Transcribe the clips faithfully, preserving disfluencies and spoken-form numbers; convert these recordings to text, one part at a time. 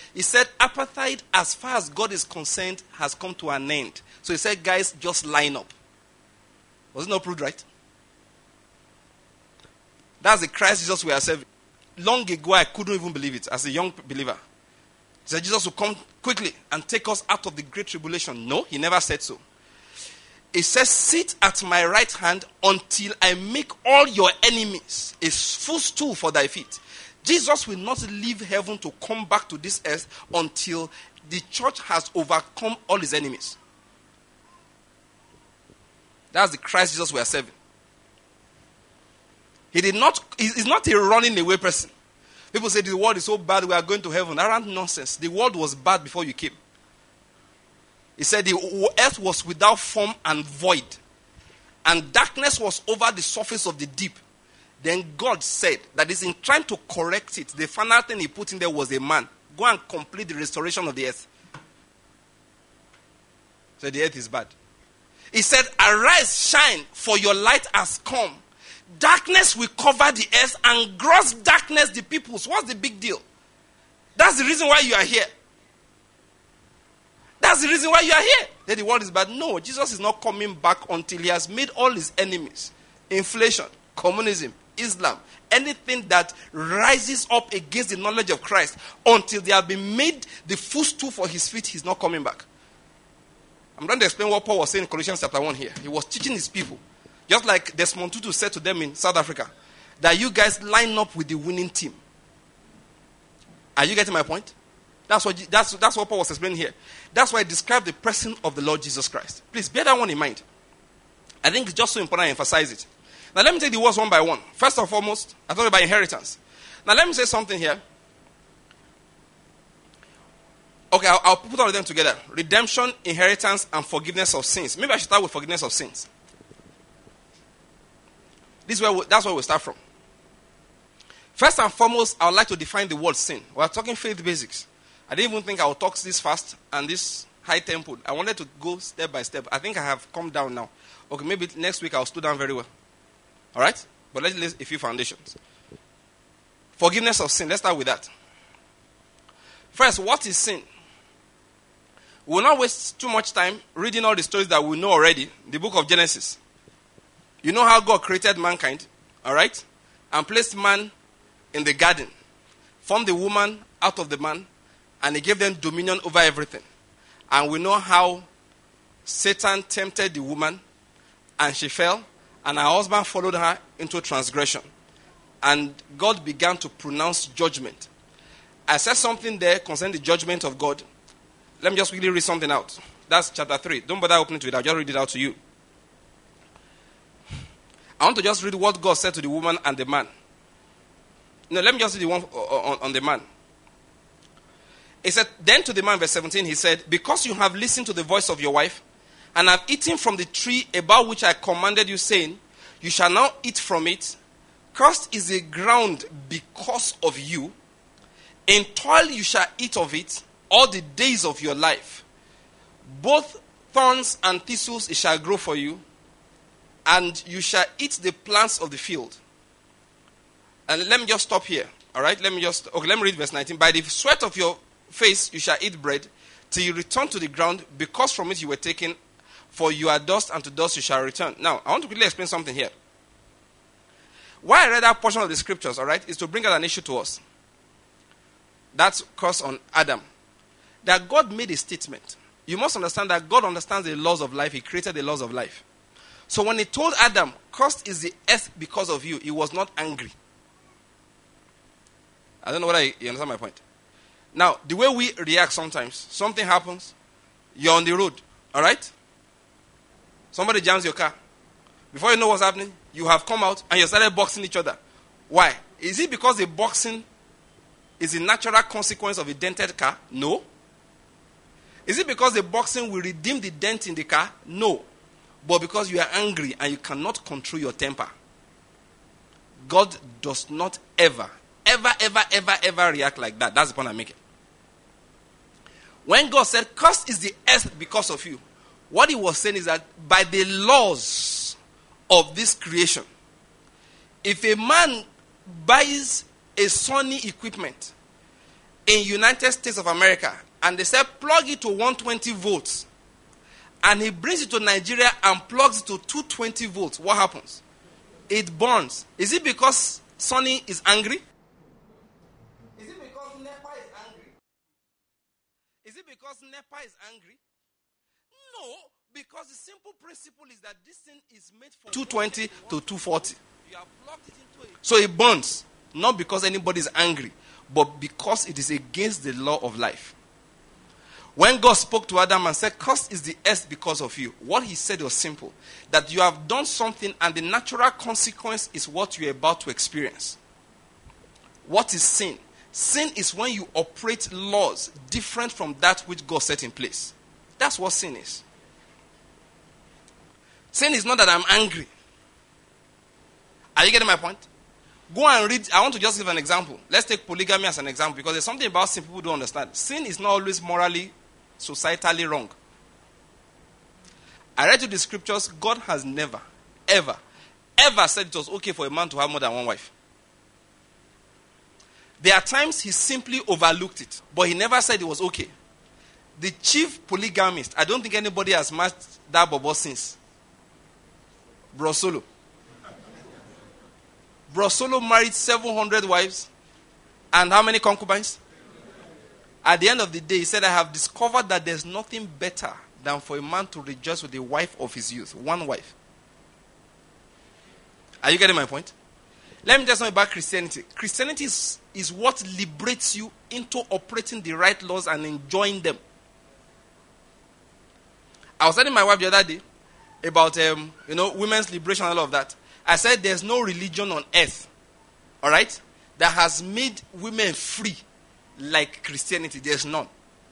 He said apartheid, as far as God is concerned, has come to an end. So he said, guys, just line up. Was it not proved right? That's the Christ Jesus we are serving. Long ago, I couldn't even believe it as a young believer. He said Jesus will come quickly and take us out of the great tribulation. No, he never said so. He says, sit at my right hand until I make all your enemies a footstool for thy feet. Jesus will not leave heaven to come back to this earth until the church has overcome all his enemies. That's the Christ Jesus we are serving. He did not, he's not a running away person. People say the world is so bad we are going to heaven. That ain't nonsense. The world was bad before you came. He said the earth was without form and void, and darkness was over the surface of the deep. Then God said that is in trying to correct it, the final thing he put in there was a man. Go and complete the restoration of the earth. So the earth is bad. He said, arise, shine, for your light has come. Darkness will cover the earth, and gross darkness the peoples. What's the big deal? That's the reason why you are here. That's the reason why you are here. That the world is bad. No, Jesus is not coming back until he has made all his enemies. Inflation, communism, Islam, anything that rises up against the knowledge of Christ, until they have been made the footstool for his feet, he's not coming back. I'm going to explain what Paul was saying in Colossians chapter one here. He was teaching his people. Just like Desmond Tutu said to them in South Africa, that you guys line up with the winning team. Are you getting my point? That's what, that's, that's what Paul was explaining here. That's why I described the person of the Lord Jesus Christ. Please bear that one in mind. I think it's just so important I emphasize it. Now let me take the words one by one. First and foremost, I talked about inheritance. Now let me say something here. Okay, I'll, I'll put all of them together. Redemption, inheritance, and forgiveness of sins. Maybe I should start with forgiveness of sins. This is where we, that's where we start from. First and foremost, I would like to define the word sin. We're talking faith basics. I didn't even think I would talk this fast and this high tempo. I wanted to go step by step. I think I have come down now. Okay, maybe next week I'll slow down very well. All right? But let's lay a few foundations. Forgiveness of sin. Let's start with that. First, what is sin? We will not waste too much time reading all the stories that we know already. The book of Genesis. You know how God created mankind, all right? And placed man in the garden. Formed the woman out of the man. And he gave them dominion over everything. And we know how Satan tempted the woman. And she fell. And her husband followed her into transgression. And God began to pronounce judgment. I said something there concerning the judgment of God. Let me just quickly read something out. That's chapter three. Don't bother opening to it. I'll just read it out to you. I want to just read what God said to the woman and the man. No, let me just read the one on, on the man. He said, then to the man, verse seventeen, he said, because you have listened to the voice of your wife, and have eaten from the tree about which I commanded you, saying, you shall not eat from it. Cursed is the ground because of you. In toil you shall eat of it all the days of your life. Both thorns and thistles it shall grow for you, and you shall eat the plants of the field. And let me just stop here. All right? Let me just, okay, let me read verse nineteen. By the sweat of your face you shall eat bread, till you return to the ground, because from it you were taken, for you are dust, and to dust you shall return. Now, I want to quickly explain something here. Why I read that portion of the scriptures, all right, is to bring out an issue to us. That's curse on Adam. That God made a statement. You must understand that God understands the laws of life. He created the laws of life. So when he told Adam, cursed is the earth because of you, he was not angry. I don't know whether you understand my point. Now, the way we react sometimes, something happens, you're on the road, all right? Somebody jams your car. Before you know what's happening, you have come out and you started boxing each other. Why? Is it because the boxing is a natural consequence of a dented car? No. Is it because the boxing will redeem the dent in the car? No. But because you are angry and you cannot control your temper. God does not ever, ever, ever, ever, ever react like that. That's the point I'm making. When God said, cursed is the earth because of you, what he was saying is that by the laws of this creation, if a man buys a Sony equipment, in United States of America, and they said plug it to one hundred twenty volts, and he brings it to Nigeria and plugs it to two hundred twenty volts, what happens? It burns. Is it because Sonny is angry? Is it because NEPA is angry? Is it because NEPA is angry? No, because the simple principle is that this thing is made from two hundred twenty to two hundred forty. You have plugged it into it. So it burns, not because anybody is angry, but because it is against the law of life. When God spoke to Adam and said, cursed is the earth because of you, what he said was simple. That you have done something and the natural consequence is what you're about to experience. What is sin? Sin is when you operate laws different from that which God set in place. That's what sin is. Sin is not that I'm angry. Are you getting my point? Go and read. I want to just give an example. Let's take polygamy as an example, because there's something about sin people don't understand. Sin is not always morally, societally wrong. I read you the scriptures. God has never, ever, ever said it was okay for a man to have more than one wife. There are times he simply overlooked it, but he never said it was okay. The chief polygamist, I don't think anybody has matched that bobo since. Bro Solo. Bro Solo married seven hundred wives and how many concubines? At the end of the day, he said, I have discovered that there's nothing better than for a man to rejoice with the wife of his youth. One wife. Are you getting my point? Let me tell you something about Christianity. Christianity is, is what liberates you into operating the right laws and enjoying them. I was telling my wife the other day about um, you know, women's liberation and all of that. I said there's no religion on earth, all right, that has made women free like Christianity. There's none.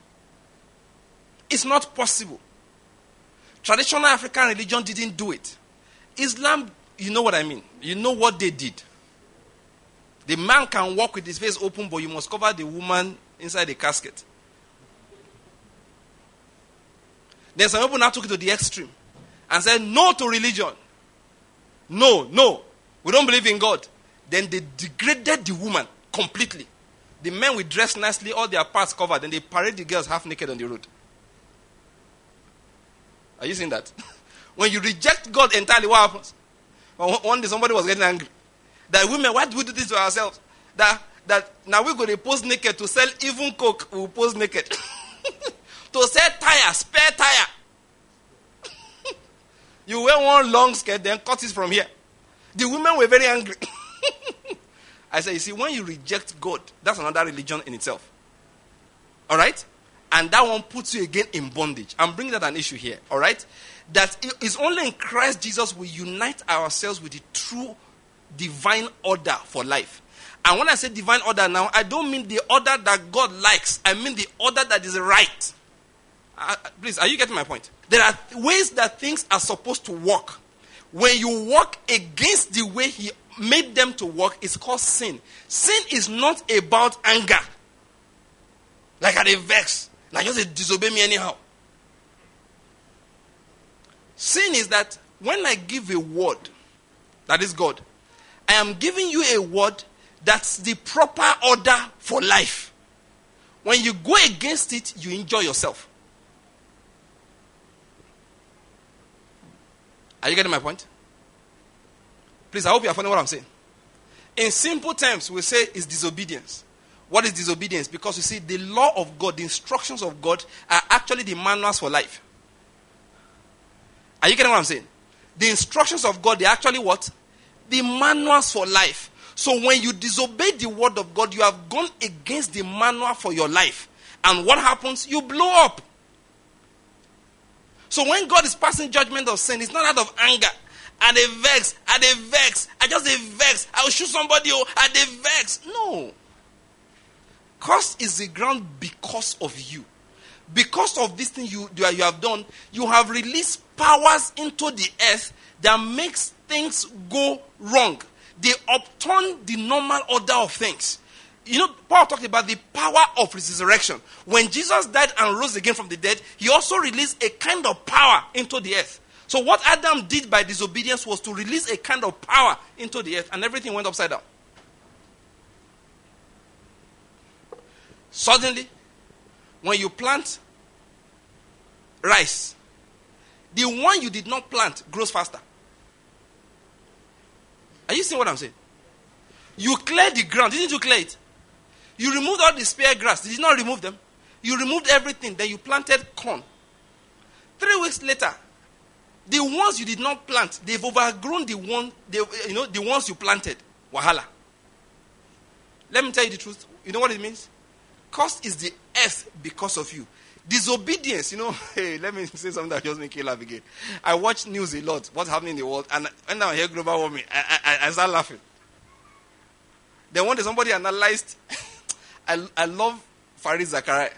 It's not possible. Traditional African religion didn't do it. Islam, you know what I mean. You know what they did. The man can walk with his face open, but you must cover the woman inside the casket. Then some people now took it to the extreme and said no to religion. No, no, we don't believe in God. Then they degraded the woman completely. The men will dress nicely, all their parts covered, then they parade the girls half naked on the road. Are you seeing that? When you reject God entirely, what happens? One day somebody was getting angry. That women, why do we do this to ourselves? That that now we're going to pose naked to sell even coke, we'll pose naked. To sell tire, spare tire. You wear one long skirt, then cut it from here. The women were very angry. I said, you see, when you reject God, that's another religion in itself. All right? And that one puts you again in bondage. I'm bringing that an issue here. All right? That it is only in Christ Jesus we unite ourselves with the true divine order for life. And when I say divine order now, I don't mean the order that God likes. I mean the order that is right. Uh, please, are you getting my point? There are ways that things are supposed to work. When you work against the way he made them to work, it's called sin. Sin is not about anger. Like I vex. Like just they disobey me anyhow. Sin is that when I give a word, that is God, I am giving you a word that's the proper order for life. When you go against it, you enjoy yourself. Are you getting my point? Please, I hope you are following what I'm saying. In simple terms, we say it's disobedience. What is disobedience? Because you see, the law of God, the instructions of God are actually the manuals for life. Are you getting what I'm saying? The instructions of God, they're actually what? The manuals for life. So when you disobey the word of God, you have gone against the manual for your life. And what happens? You blow up. So when God is passing judgment of sin, it's not out of anger. And they vex, and they vex. I just they vex. I will shoot somebody, oh, and they vex. No. Curse is the ground because of you. Because of this thing you, you have done, you have released powers into the earth that makes things go wrong. They upturn the normal order of things. You know, Paul talked about the power of resurrection. When Jesus died and rose again from the dead, he also released a kind of power into the earth. So what Adam did by disobedience was to release a kind of power into the earth, and everything went upside down. Suddenly, when you plant rice, the one you did not plant grows faster. Are you seeing what I'm saying? You cleared the ground. Didn't you clear it? You removed all the spare grass. Did you not remove them? You removed everything. Then you planted corn. Three weeks later, the ones you did not plant, they've overgrown the one, they, you know, the ones you planted. Wahala. Let me tell you the truth. You know what it means? Cursed is the earth because of you. Disobedience, you know, hey, let me say something that just make you laugh again. I watch news a lot, what's happening in the world, and when I hear global warming, I, I, I start laughing. Then one day somebody analyzed, I, I love Farid Zakaria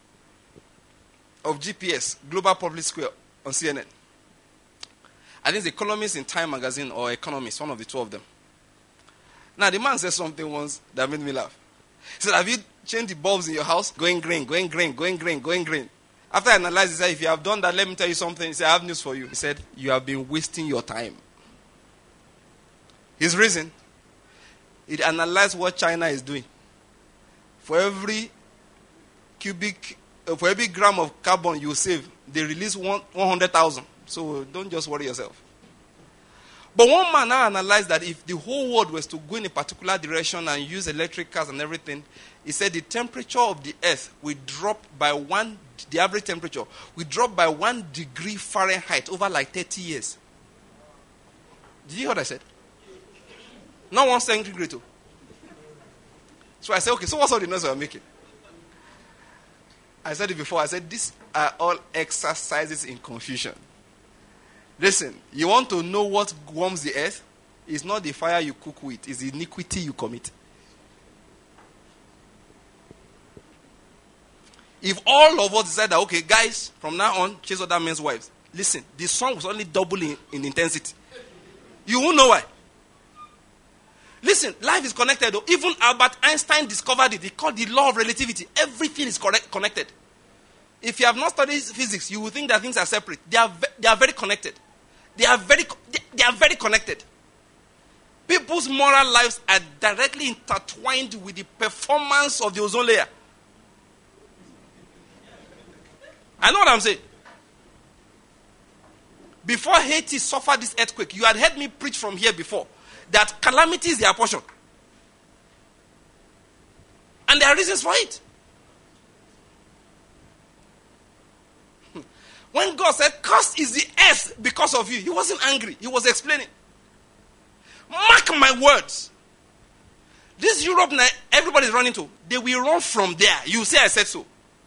of G P S, Global Public Square on C N N. I think the Economist in Time magazine or Economist, one of the two of them. Now the man said something once that made me laugh. He said, have you changed the bulbs in your house? Going green, going green, going green, going green. After I analyzed, he said, if you have done that, let me tell you something. He said, I have news for you. He said, you have been wasting your time. His reason, it analyzed what China is doing. For every cubic, uh, for every gram of carbon you save, they release one, one hundred thousand. So don't just worry yourself. But one man now analyzed that if the whole world was to go in a particular direction and use electric cars and everything, he said the temperature of the earth will drop by one, the average temperature will drop by one degree Fahrenheit over like thirty years. Did you hear what I said? Not one centigrade. So I said, okay, so what's all the noise we're making? I said it before. I said, these are all exercises in confusion. Listen, you want to know what warms the earth? It's not the fire you cook with, it's the iniquity you commit. If all of us decide that, okay, guys, from now on, chase other men's wives. Listen, the sun was only double in, in intensity. You won't know why. Listen, life is connected. Though. Even Albert Einstein discovered it. He called the law of relativity. Everything is correct, connected. If you have not studied physics, you will think that things are separate. They are, ve- they are very connected. They are very, they, they are very connected. People's moral lives are directly intertwined with the performance of the ozone layer. I know what I'm saying. Before Haiti suffered this earthquake, you had heard me preach from here before that calamity is their portion. And there are reasons for it. When God said, cursed is the earth because of you, he wasn't angry. He was explaining. Mark my words. This Europe now, everybody's running to. They will run from there. You say I said so.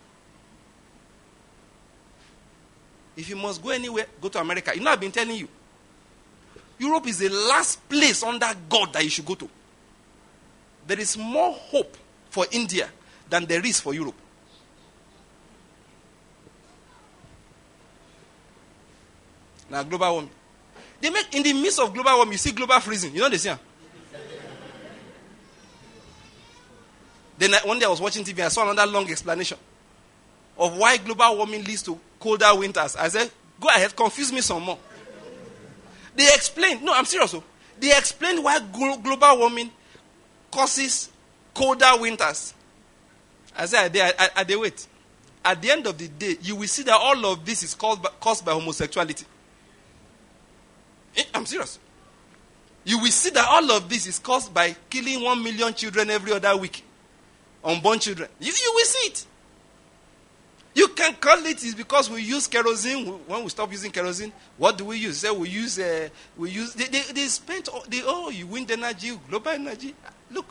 If you must go anywhere, go to America. You know I've been telling you. Europe is the last place under God that you should go to. There is more hope for India than there is for Europe. Now, global warming. They make, in the midst of global warming, you see global freezing. You know this, yeah? Then one day I was watching T V and I saw another long explanation of why global warming leads to colder winters. I said, go ahead, confuse me some more. They explained, no, I'm serious. So, they explained why glo- global warming causes colder winters. I said, I, I, I, I wait. At the end of the day, you will see that all of this is caused by, caused by homosexuality. I'm serious. You will see that all of this is caused by killing one million children every other week. Unborn children. You, you will see it. You can call it is because we use kerosene. When we stop using kerosene, what do we use? Say we use, uh, we use. They, they, they spent the oh, you wind energy, global energy. Look,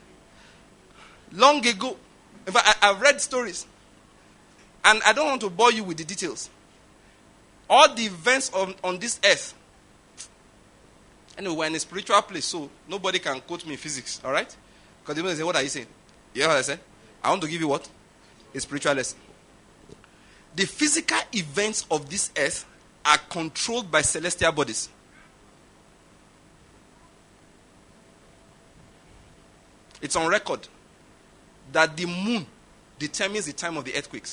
long ago, in fact, I, I've read stories, and I don't want to bore you with the details. All the events on, on this earth. Anyway, we're in a spiritual place, so nobody can quote me in physics. All right? Because they say, "What are you saying?" You hear what I said? I want to give you what? A spiritual lesson. The physical events of this earth are controlled by celestial bodies. It's on record that the moon determines the time of the earthquakes.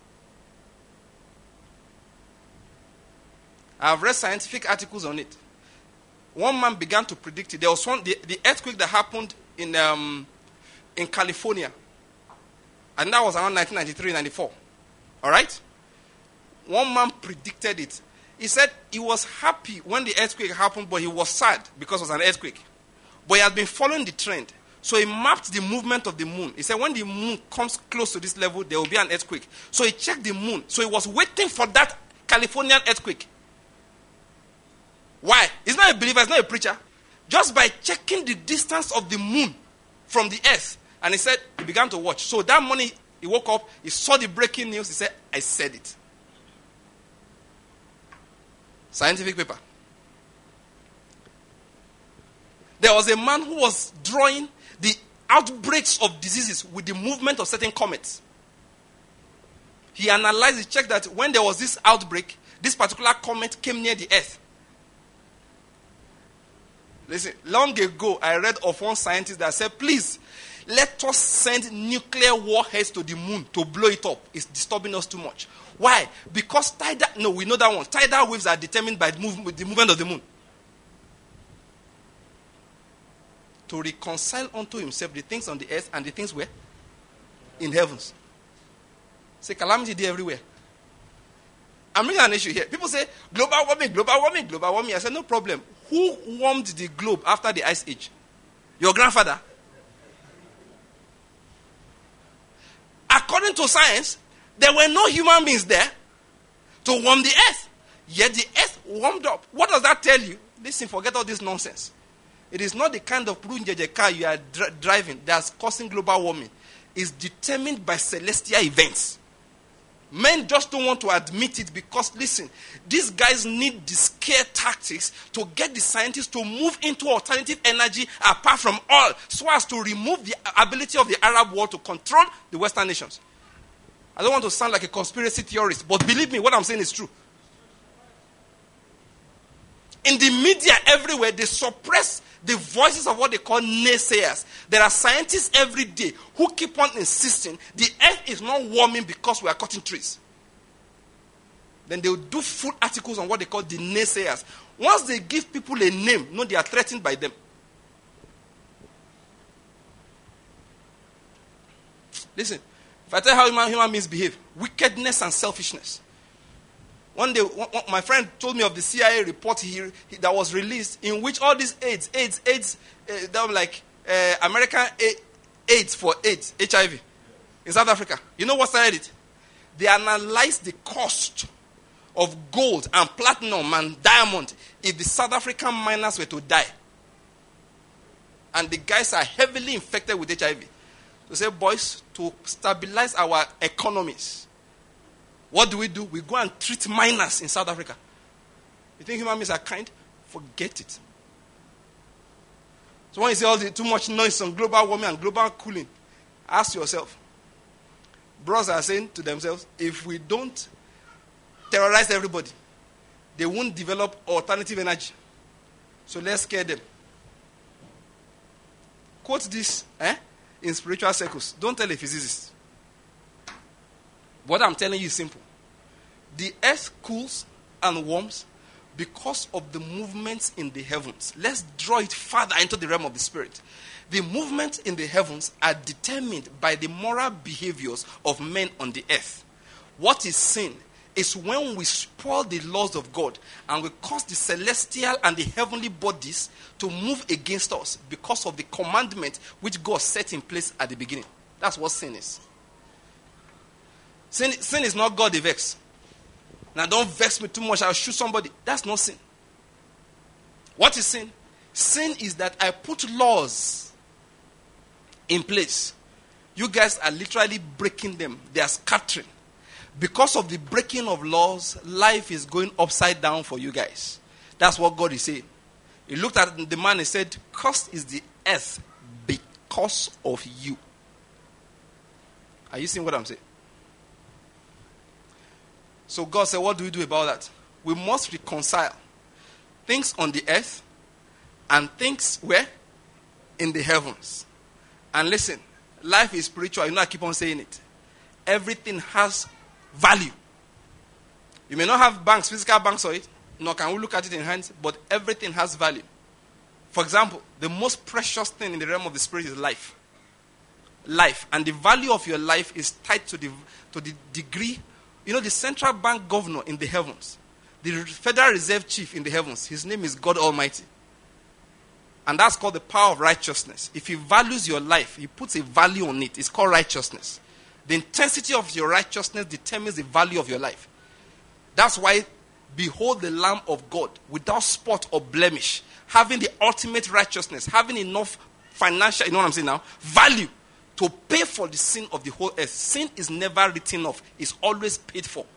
I've read scientific articles on it. One man began to predict it. There was one, the, the earthquake that happened in um, in California. And that was around nineteen ninety-three ninety-four. All right? One man predicted it. He said he was happy when the earthquake happened, but he was sad because it was an earthquake. But he had been following the trend. So he mapped the movement of the moon. He said when the moon comes close to this level, there will be an earthquake. So he checked the moon. So he was waiting for that Californian earthquake. Why? He's not a believer, he's not a preacher. Just by checking the distance of the moon from the earth. And he said, he began to watch. So that morning, he woke up, he saw the breaking news, he said, I said it. Scientific paper. There was a man who was drawing the outbreaks of diseases with the movement of certain comets. He analyzed, he checked that when there was this outbreak, this particular comet came near the earth. Listen, long ago, I read of one scientist that said, please, let us send nuclear warheads to the moon to blow it up. It's disturbing us too much. Why? Because tidal, no, we know that one. Tidal waves are determined by the, move, the movement of the moon. To reconcile unto himself the things on the earth and the things where? In heavens. Say, calamity there everywhere. I'm bringing an issue here. People say, global warming, global warming, global warming. I said, no problem. Who warmed the globe after the ice age? Your grandfather? According to science, there were no human beings there to warm the earth. Yet the earth warmed up. What does that tell you? Listen, forget all this nonsense. It is not the kind of Prunjeje car you are dri- driving that's causing global warming. It's determined by celestial events. Men just don't want to admit it because, listen, these guys need the scare tactics to get the scientists to move into alternative energy apart from oil so as to remove the ability of the Arab world to control the Western nations. I don't want to sound like a conspiracy theorist, but believe me, what I'm saying is true. In the media everywhere, they suppress the voices of what they call naysayers. There are scientists every day who keep on insisting the earth is not warming because we are cutting trees. Then they will do full articles on what they call the naysayers. Once they give people a name, no, they are threatened by them. Listen, if I tell you how human, human beings behave, wickedness and selfishness. One day, one, one, my friend told me of the C I A report he, he, that was released in which all these AIDS, AIDS, AIDS, uh, that were like uh, American AIDS for AIDS, H I V, in South Africa. You know what started it? They analyzed the cost of gold and platinum and diamond if the South African miners were to die. And the guys are heavily infected with H I V. To say, boys, to stabilize our economies, what do we do? We go and treat miners in South Africa. You think human beings are kind? Forget it. So when you say all the too much noise on global warming and global cooling, ask yourself. Bros are saying to themselves, if we don't terrorize everybody, they won't develop alternative energy. So let's scare them. Quote this eh, in spiritual circles. Don't tell a physicist. What I'm telling you is simple. The earth cools and warms because of the movements in the heavens. Let's draw it further into the realm of the spirit. The movements in the heavens are determined by the moral behaviors of men on the earth. What is sin is when we spoil the laws of God and we cause the celestial and the heavenly bodies to move against us because of the commandment which God set in place at the beginning. That's what sin is. Sin, sin is not God the vex. Now don't vex me too much, I'll shoot somebody. That's not sin. What is sin? Sin is that I put laws in place. You guys are literally breaking them. They are scattering. Because of the breaking of laws, life is going upside down for you guys. That's what God is saying. He looked at the man and said, cursed is the earth because of you. Are you seeing what I'm saying? So God said, what do we do about that? We must reconcile things on the earth and things where? In the heavens. And listen, life is spiritual. You know I keep on saying it. Everything has value. You may not have banks, physical banks or it, nor can we look at it in hands, but everything has value. For example, the most precious thing in the realm of the spirit is life. life. And the value of your life is tied to the, to the degree. You know, the central bank governor in the heavens, the Federal Reserve Chief in the heavens, his name is God Almighty. And that's called the power of righteousness. If he values your life, he puts a value on it. It's called righteousness. The intensity of your righteousness determines the value of your life. That's why, behold the Lamb of God, without spot or blemish, having the ultimate righteousness, having enough financial, you know what I'm saying now, value to pay for the sin of the whole earth. Sin is never written off. It's always paid for.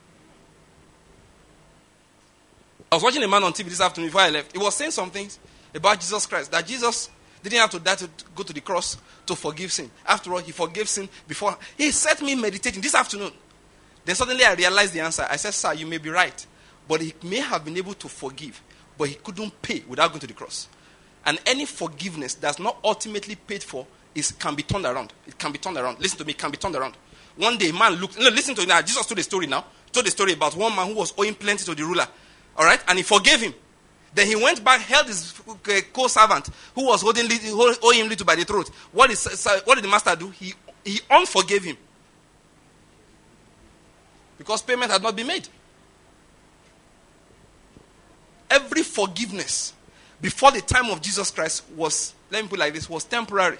I was watching a man on T V this afternoon before I left. He was saying some things about Jesus Christ. That Jesus didn't have to die to go to the cross to forgive sin. After all, he forgave sin before. He set me meditating this afternoon. Then suddenly I realized the answer. I said, sir, you may be right. But he may have been able to forgive. But he couldn't pay without going to the cross. And any forgiveness that's not ultimately paid for is can be turned around. It can be turned around. Listen to me, it can be turned around. One day, a man looked. No, listen to it now. Jesus told the story now. Told the story about one man who was owing plenty to the ruler. All right? And he forgave him. Then he went back, held his co-servant who was holding owing him little by the throat. What, is, what did the master do? He, he unforgave him. Because payment had not been made. Every forgiveness before the time of Jesus Christ was, let me put it like this, was temporary.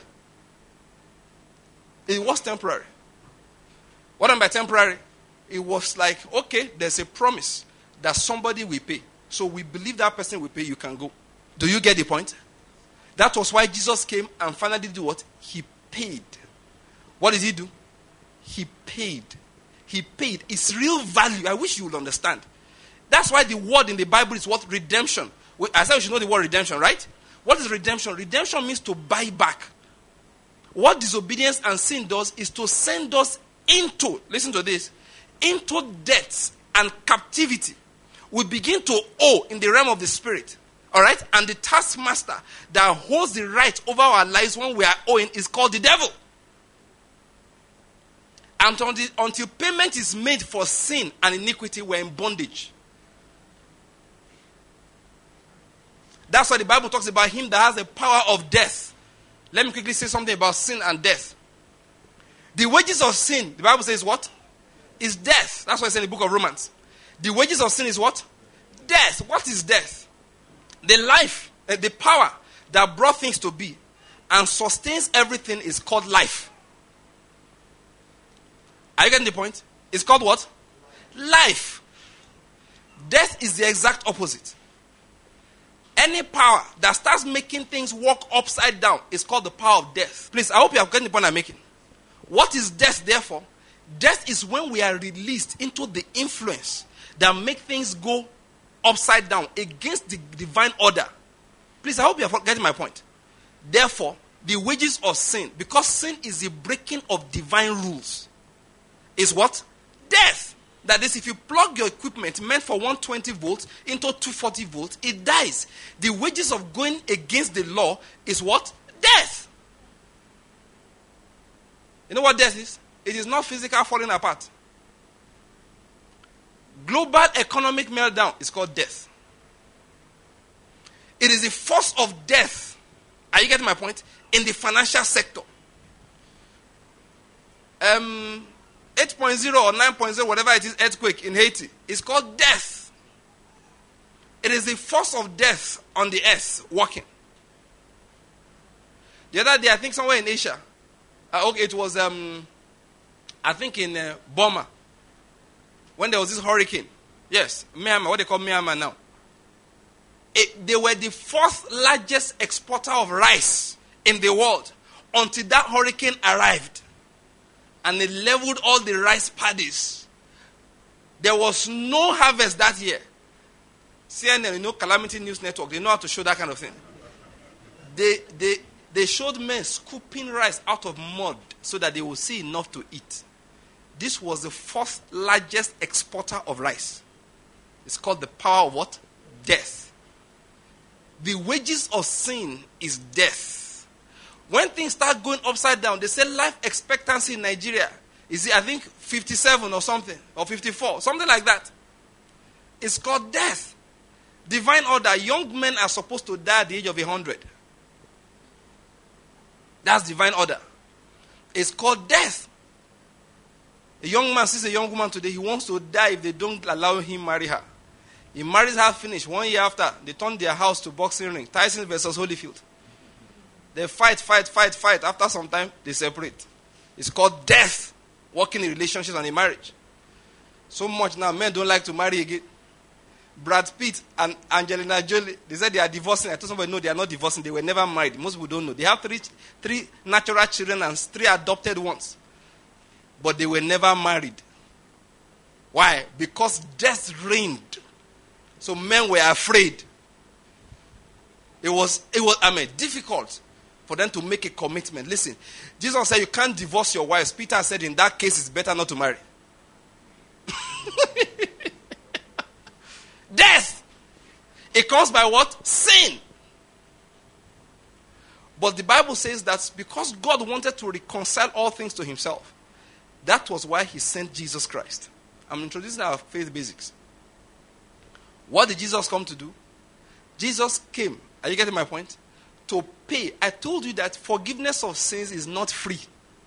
It was temporary. What I mean by temporary? It was like, okay, there's a promise that somebody will pay. So we believe that person will pay, you can go. Do you get the point? That was why Jesus came and finally did what? He paid. What did he do? He paid. He paid. It's real value. I wish you would understand. That's why the word in the Bible is what? Redemption. I said you should know the word redemption, right? What is redemption? Redemption means to buy back. What disobedience and sin does is to send us into, listen to this, into debts and captivity. We begin to owe in the realm of the spirit. All right? And the taskmaster that holds the right over our lives when we are owing is called the devil. And until, the, until payment is made for sin and iniquity, we're in bondage. That's why the Bible talks about him that has the power of death. Let me quickly say something about sin and death. The wages of sin, the Bible says what? Is death. That's why it's in the book of Romans. The wages of sin is what? Death. What is death? The life, uh, the power that brought things to be and sustains everything is called life. Are you getting the point? It's called what? Life. Death is the exact opposite. Any power that starts making things work upside down is called the power of death. Please, I hope you are getting the point I'm making. What is death, therefore? Death is when we are released into the influence that make things go upside down against the divine order. Please, I hope you are getting my point. Therefore, the wages of sin, because sin is the breaking of divine rules, is what? Death. That is, if you plug your equipment meant for one hundred twenty volts into two hundred forty volts, it dies. The wages of going against the law is what? Death. You know what death is? It is not physical falling apart. Global economic meltdown is called death. It is the force of death. Are you getting my point? In the financial sector. Um... eight point oh or nine point oh, whatever it is, earthquake in Haiti, is called death. It is the force of death on the earth working. The other day, I think somewhere in Asia, uh, okay, it was, um, I think in uh, Burma, when there was this hurricane. Yes, Myanmar, what they call Myanmar now. It, they were the fourth largest exporter of rice in the world until that hurricane arrived. And they leveled all the rice paddies. There was no harvest that year. C N N, you know, Calamity News Network, they know how to show that kind of thing. They, they, they showed men scooping rice out of mud so that they would see enough to eat. This was the fourth largest exporter of rice. It's called the power of what? Death. The wages of sin is death. When things start going upside down, they say life expectancy in Nigeria is, I think, fifty-seven or something, or fifty-four, something like that. It's called death. Divine order. Young men are supposed to die at the age of one hundred. That's divine order. It's called death. A young man sees a young woman today, he wants to die if they don't allow him marry her. He marries her, finished. One year after, they turn their house to boxing ring. Tyson versus Holyfield. They fight, fight, fight, fight. After some time, they separate. It's called death. Working in relationships and in marriage. So much now, men don't like to marry again. Brad Pitt and Angelina Jolie, they said they are divorcing. I told somebody, no, they are not divorcing. They were never married. Most people don't know. They have three, three natural children and three adopted ones. But they were never married. Why? Because death reigned. So men were afraid. It was, it was, I mean, difficult for them to make a commitment. Listen, Jesus said you can't divorce your wives. Peter said in that case it's better not to marry. Death. It comes by what? Sin. But the Bible says that because God wanted to reconcile all things to himself, that was why he sent Jesus Christ. I'm introducing our faith basics. What did Jesus come to do? Jesus came, are you getting my point? To pay. I told you that forgiveness of sins is not free.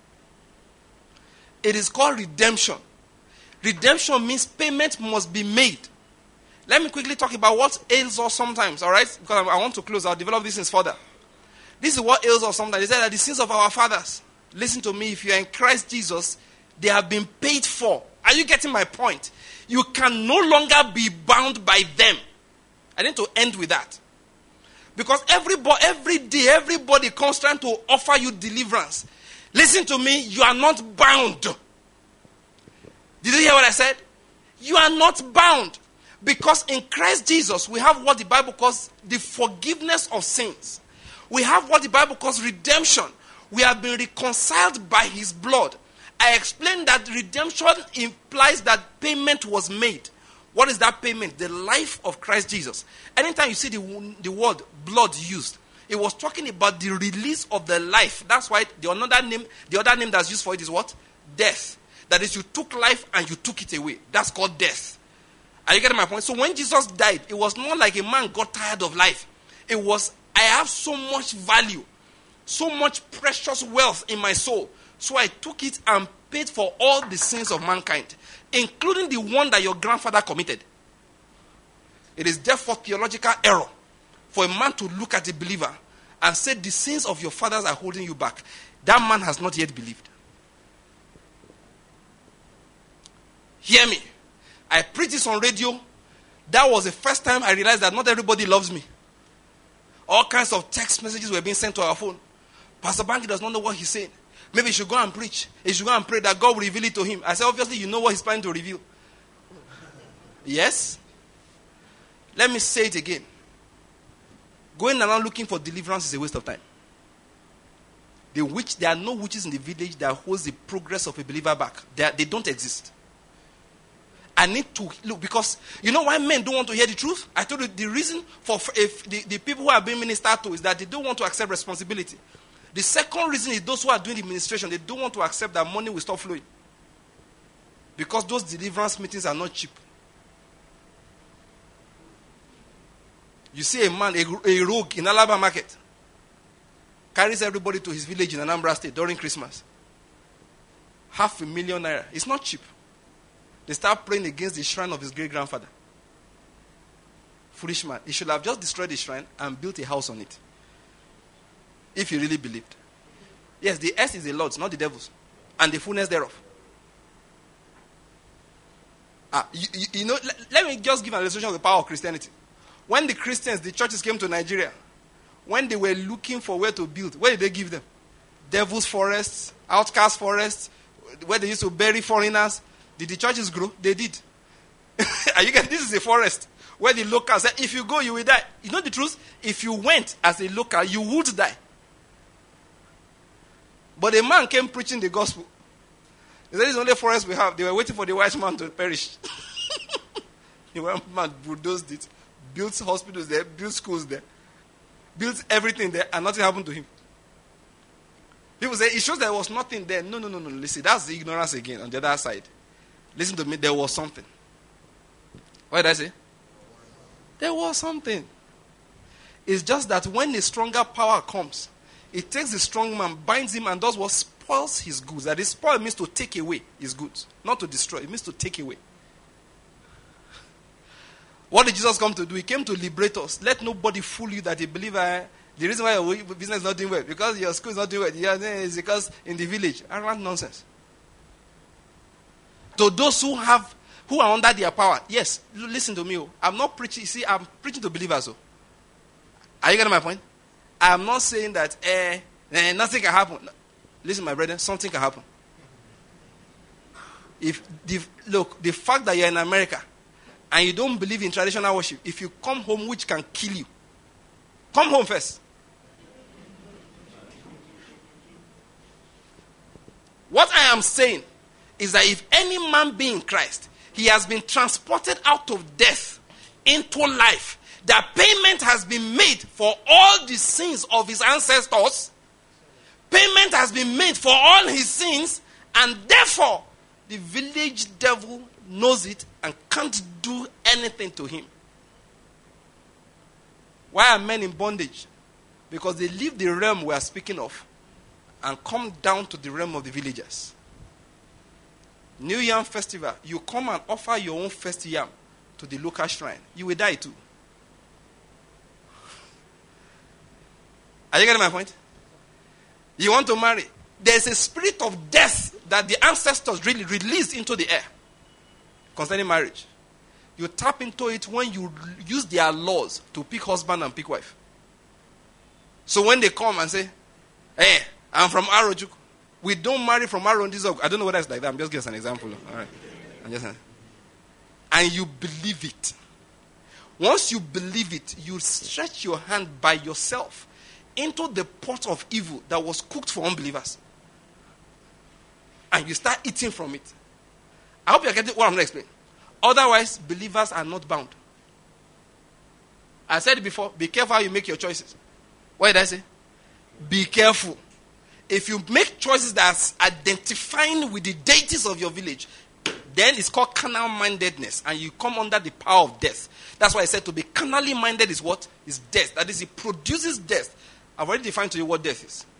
It is called redemption. Redemption means payment must be made. Let me quickly talk about what ails us sometimes, all right? Because I want to close. I'll develop these things further. This is what ails us sometimes. They say that the sins of our fathers, listen to me, if you are in Christ Jesus, they have been paid for. Are you getting my point? You can no longer be bound by them. I need to end with that. Because everybody, every day, everybody comes trying to offer you deliverance. Listen to me, you are not bound. Did you hear what I said? You are not bound. Because in Christ Jesus, we have what the Bible calls the forgiveness of sins. We have what the Bible calls redemption. We have been reconciled by his blood. I explained that redemption implies that payment was made. What is that payment? The life of Christ Jesus. Anytime you see the, the word blood used, it was talking about the release of the life. That's why the another name, the other name that's used for it is what? Death. That is, you took life and you took it away. That's called death. Are you getting my point? So when Jesus died, it was not like a man got tired of life. It was, I have so much value, so much precious wealth in my soul. So I took it and paid for all the sins of mankind, including the one that your grandfather committed. It is therefore theological error for a man to look at a believer and say the sins of your fathers are holding you back. That man has not yet believed. Hear me. I preached this on radio. That was the first time I realized that not everybody loves me. All kinds of text messages were being sent to our phone. Pastor Banky does not know what he's saying. Maybe he should go and preach. He should go and pray that God will reveal it to him. I said, obviously, you know what he's planning to reveal. Yes? Let me say it again. Going around looking for deliverance is a waste of time. The witch, there are no witches in the village that holds the progress of a believer back. They, are, they don't exist. I need to look, because you know why men don't want to hear the truth? I told you the reason for if the, the people who are being ministered to is that they don't want to accept responsibility. The second reason is those who are doing the administration, they don't want to accept that money will stop flowing. Because those deliverance meetings are not cheap. You see a man, a, a rogue in Alaba market, carries everybody to his village in Anambra State during Christmas. Half a million naira. It's not cheap. They start praying against the shrine of his great-grandfather. Foolish man. He should have just destroyed the shrine and built a house on it. If he really believed. Yes, the earth is the Lord's, not the devil's. And the fullness thereof. Ah, you, you, you know, let, let me just give an illustration of the power of Christianity. When the Christians, the churches came to Nigeria, when they were looking for where to build, where did they give them? Devil's forests, outcast forests, where they used to bury foreigners. Did the churches grow? They did. Are you getting? This is a forest where the locals said, if you go, you will die. You know the truth? If you went as a local, you would die. But a man came preaching the gospel. He said, this is the only forest we have. They were waiting for the white man to perish. The white man bulldozed it, built hospitals there, built schools there, built everything there, and nothing happened to him. People say, it shows there was nothing there. No, no, no, no. Listen, that's the ignorance again on the other side. Listen to me, there was something. What did I say? There was something. It's just that when a stronger power comes, It takes the strong man, binds him, and does what? Spoils his goods. That is, spoil means to take away his goods, not to destroy. It means to take away. What did Jesus come to do? He came to liberate us. Let nobody fool you that a believer, the reason why your business is not doing well, because your school is not doing well, yeah, it's because in the village. Arrant nonsense. To those who have, who are under their power, yes, listen to me. I'm not preaching, see, I'm preaching to believers. Are you getting my point? I'm not saying that eh, eh, nothing can happen. Listen, my brethren, something can happen. If the, look, the fact that you're in America and you don't believe in traditional worship, if you come home, which can kill you, come home first. What I am saying is that if any man be in Christ, he has been transported out of death into life. That payment has been made for all the sins of his ancestors. Payment has been made for all his sins, and therefore the village devil knows it and can't do anything to him. Why are men in bondage? Because they leave the realm we are speaking of and come down to the realm of the villagers. New Yam Festival, you come and offer your own first yam to the local shrine. You will die too. Are you getting my point? You want to marry. There's a spirit of death that the ancestors really released into the air concerning marriage. You tap into it when you use their laws to pick husband and pick wife. So when they come and say, hey, I'm from Arojuk. We don't marry from Arojuk. I don't know whether it's like that. I'm just giving an example. All right. I'm just saying. And you believe it. Once you believe it, you stretch your hand by yourself into the pot of evil that was cooked for unbelievers. And you start eating from it. I hope you're getting what I'm going to explain. Otherwise, believers are not bound. I said it before, be careful how you make your choices. What did I say? Be careful. If you make choices that's identifying with the deities of your village, then it's called carnal mindedness, and you come under the power of death. That's why I said to be carnally minded is what? Is death. That is, it produces death. I've already defined to you what death is.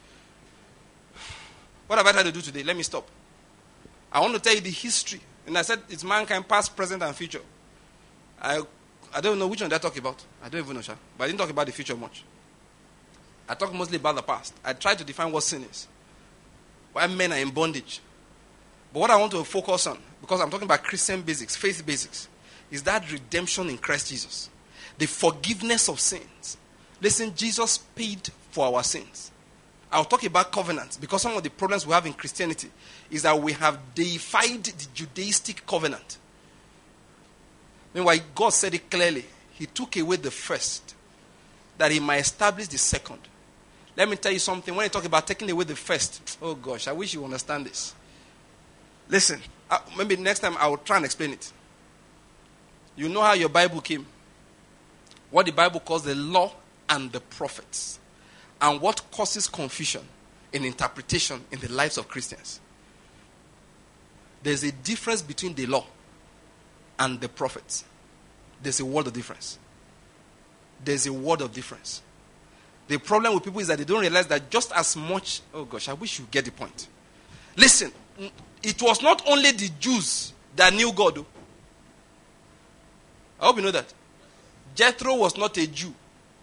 What have I tried to do today? Let me stop. I want to tell you the history. And I said it's mankind, past, present, and future. I I don't know which one they're talking about. I don't even know, Sha. But I didn't talk about the future much. I talk mostly about the past. I tried to define what sin is. Why men are in bondage. But what I want to focus on, because I'm talking about Christian basics, faith basics, is that redemption in Christ Jesus. The forgiveness of sins. Listen, Jesus paid for our sins. I'll talk about covenants, because some of the problems we have in Christianity is that we have deified the Judaistic covenant. Meanwhile, God said it clearly. He took away the first, that he might establish the second. Let me tell you something. When you talk about taking away the first, oh gosh, I wish you understand this. Listen, uh, maybe next time I will try and explain it. You know how your Bible came. What the Bible calls the law and the prophets. And what causes confusion in interpretation in the lives of Christians. There's a difference between the law and the prophets. There's a world of difference. There's a world of difference. The problem with people is that they don't realize that just as much... Oh gosh, I wish you get the point. Listen, it was not only the Jews that knew God. Though. I hope you know that. Jethro was not a Jew.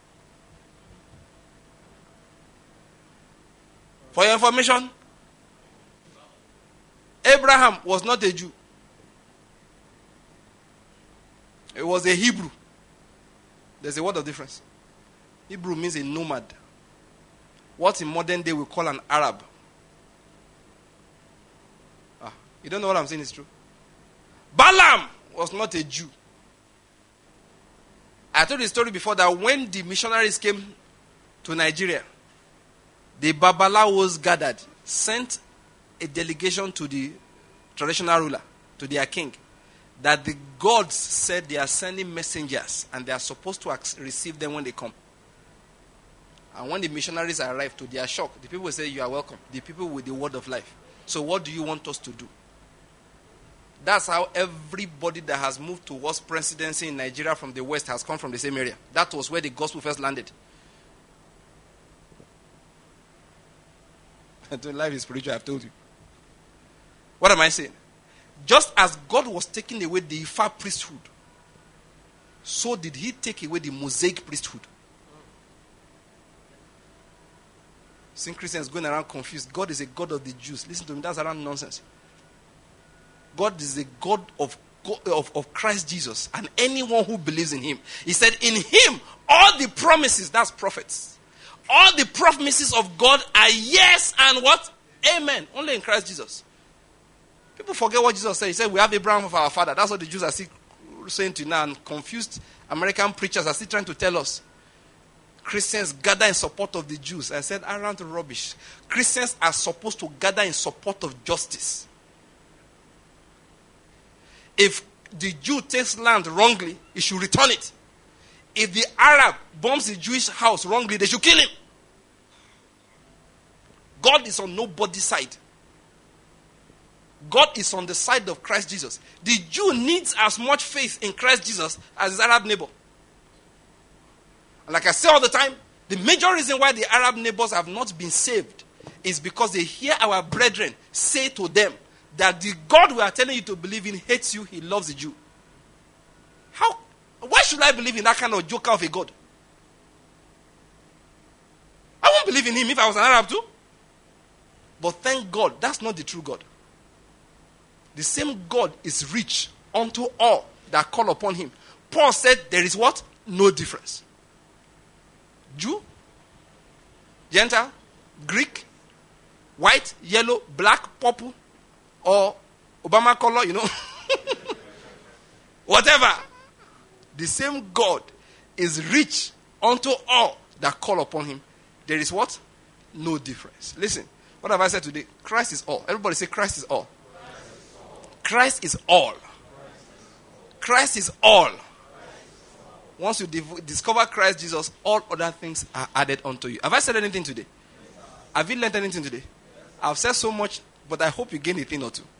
For your information, Abraham was not a Jew. It was a Hebrew. There's a word of difference. Hebrew means a nomad. What in modern day we call an Arab. Ah, you don't know what I'm saying is true. Balaam was not a Jew. I told you the story before that when the missionaries came to Nigeria, the Babalawos gathered, sent a delegation to the traditional ruler, to their king, that the gods said they are sending messengers and they are supposed to receive them when they come. And when the missionaries arrived, to their shock, the people will say, you are welcome. The people with the word of life. So what do you want us to do? That's how everybody that has moved towards presidency in Nigeria from the west has come from the same area. That was where the gospel first landed. Life is spiritual, I've told you. What am I saying? Just as God was taking away the Ifa priesthood, so did he take away the Mosaic priesthood. Seeing Christians going around confused. God is a God of the Jews. Listen to me, that's around nonsense. God is a God of, of, of Christ Jesus and anyone who believes in him. He said, in him, all the promises, that's prophets, all the promises of God are yes and what? Amen. Only in Christ Jesus. People forget what Jesus said. He said, we have Abraham of our father. That's what the Jews are still saying to now, and confused American preachers are still trying to tell us. Christians gather in support of the Jews. I said, around rubbish. Christians are supposed to gather in support of justice. If the Jew takes land wrongly, he should return it. If the Arab bombs the Jewish house wrongly, they should kill him. God is on nobody's side. God is on the side of Christ Jesus. The Jew needs as much faith in Christ Jesus as his Arab neighbor. And like I say all the time, the major reason why the Arab neighbors have not been saved is because they hear our brethren say to them that the God we are telling you to believe in hates you, he loves the Jew. How? Why should I believe in that kind of joker of a God? I won't believe in him if I was an Arab too. But thank God, that's not the true God. The same God is rich unto all that call upon him. Paul said there is what? No difference. Jew, Gentile, Greek, white, yellow, black, purple, or Obama color, you know. Whatever. The same God is rich unto all that call upon him. There is what? No difference. Listen, what have I said today? Christ is all. Everybody say Christ is all. Christ is all. Christ is all. Once you div- discover Christ Jesus, all other things are added unto you. Have I said anything today? Have you learned anything today? I've said so much, but I hope you gain a thing or two.